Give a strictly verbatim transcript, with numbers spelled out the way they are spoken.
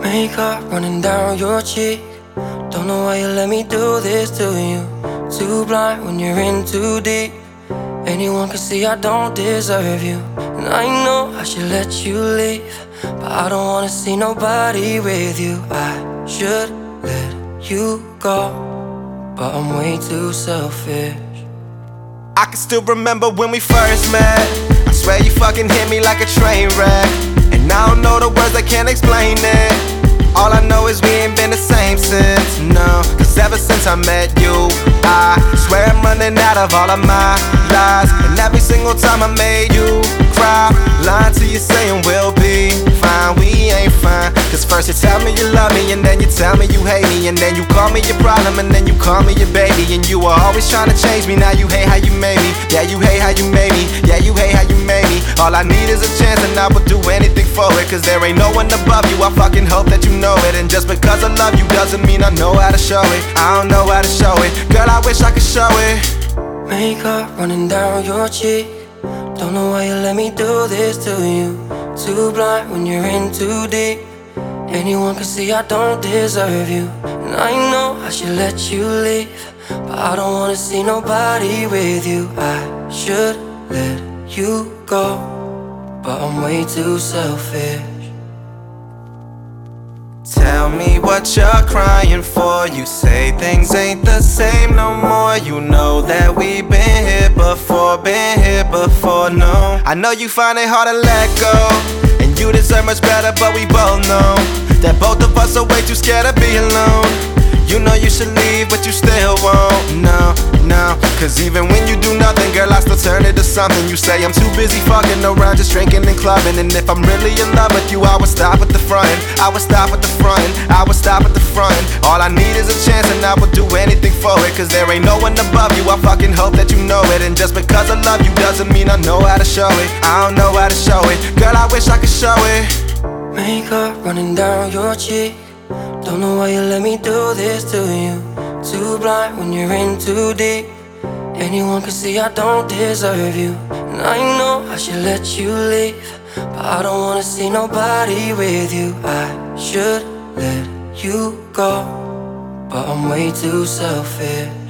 Makeup running down your cheek. Don't know why you let me do this to you. Too blind when you're in too deep. Anyone can see I don't deserve you. And I know I should let you leave, but I don't wanna see nobody with you. I should let you go, but I'm way too selfish. I can still remember when we first met. I swear you fucking hit me like a train wreck, and I don't know the words, I can't explain it. All I know is we ain't been the same since, no. Cause ever since I met you, I swear I'm running out of all of my lies. And every single time I made you cry, lying to you saying we'll be fine, we ain't fine. Cause first you tell me you love me, and then you tell me you hate me, and then you call me your problem, and then you call me your baby. And you were always trying to change me, now you hate how you made me. Yeah, you hate how you made me, yeah, you hate how you made me. All I need is a chance, and I would do anything for it. Cause there ain't no one above you, I fucking hope that you know it. And just because I love you doesn't mean I know how to show it. I don't know how to show it, girl, I wish I could show it. Makeup running down your cheek. Don't know why you let me do this to you. Too blind when you're in too deep. Anyone can see I don't deserve you. And I know I should let you leave, but I don't wanna see nobody with you. I should let you go, but I'm way too selfish. Tell me what you're crying for. You say things ain't the same no more. You know that we've been here before, been here before, no. I know you find it hard to let go, and you deserve much better, but we both know that both of us are way too scared to be alone. You know you should leave, but you still won't, no, no. Cause even when you do nothing, girl, I still turn it to something. You say I'm too busy fucking around, just drinking and clubbing. And if I'm really in love with you, I would stop at the front, I would stop at the front, I would stop at the front. All I need is a chance, and I would do anything for it. Cause there ain't no one above you, I fucking hope that you know it. And just because I love you doesn't mean I know how to show it. I don't know how to show it, girl, I wish I could show it. Makeup running down your cheek. Don't know why you let me do this to you. Too blind when you're in too deep. Anyone can see I don't deserve you. And I know I should let you leave, but I don't wanna see nobody with you. I should let you go, but I'm way too selfish.